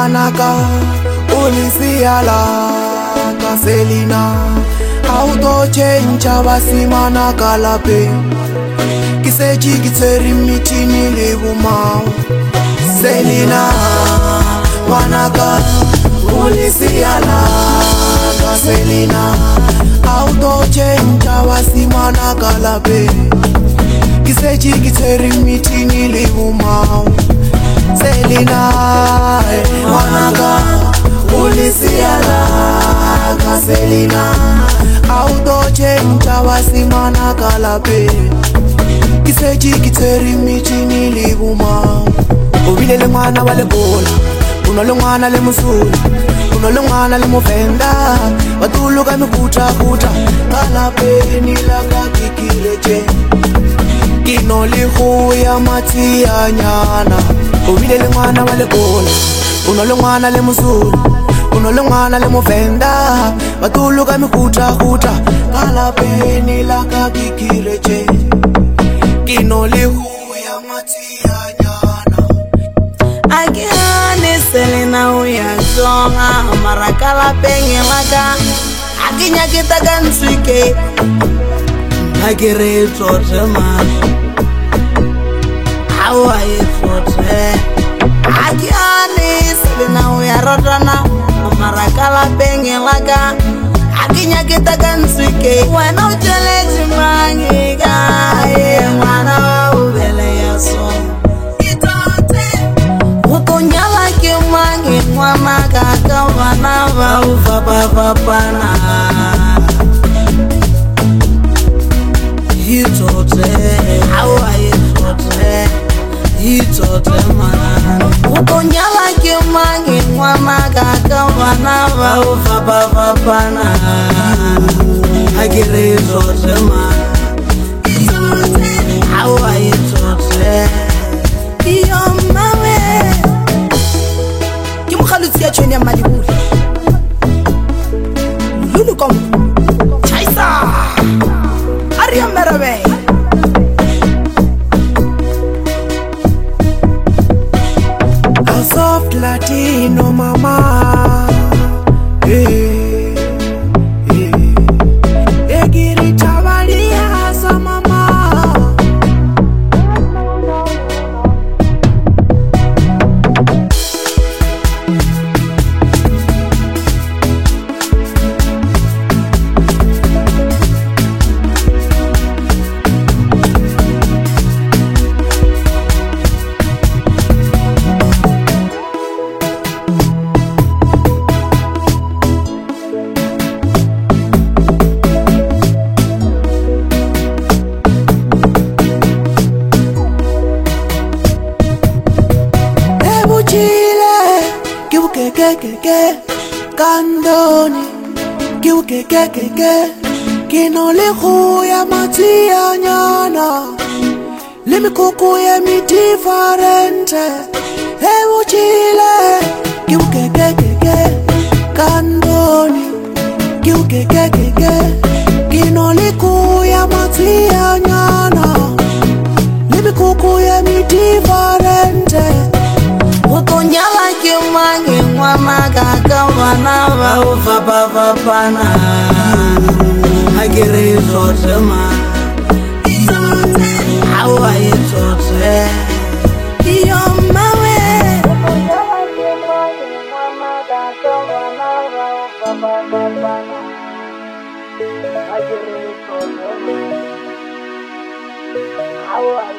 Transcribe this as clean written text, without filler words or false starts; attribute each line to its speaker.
Speaker 1: Wanaka ulisiala kaselina auto change abasimana kalape kiseji kiteri mitini libumao selina wanaka ulisiala kaselina auto change abasimana kalape kiseji kiteri mitini libumao selina wanaka ulisiala kaselina auto change abasimana kalape kiseji kiteri mitini libumao ubile le mwana wale bola unole mwana le musuli unole mwana le mufenda batuluka mikuta kalape nilaka kikireche kinoli huya matia nyana ubile le mwana wale bola unole mwana le musuli unole mwana le mufenda batuluka mikuta kalape nilaka kikireche kinoli huya matia nyana
Speaker 2: Akiani selina uya zonga marakala penye laka akinya kita ganswike agire tote man hawaii tote Akiani selina uya rotana marakala penye laka akinya kita ganswike wana uchele jimangi gae wana wa ubele yaso mwana kaka wana vauva papapana hitote hawa hitote mana ukonyala kimangi mwana kaka wana vauva papapana agire hitote mana hawa hitote iyo mawe Kimukhaluti ya chweni ya Malibuli Lulu komu Chaisa Aria merabe
Speaker 1: A soft Latino mama Egiri tabalia sa mama Kandoni kiuke kino lihu ya matia nyana limikuku ya mitifarente hebu chile kiuke kandoni kiuke kino liku ya matia nyana limikuku ya mitifarente
Speaker 2: Ukonyala kimangi mwana kaka wana vauva papapana agire hitote mana hawa hitote iyo mawe Ukonyala kimangi mwana kaka wana vauva papapana agire hitote mana hawa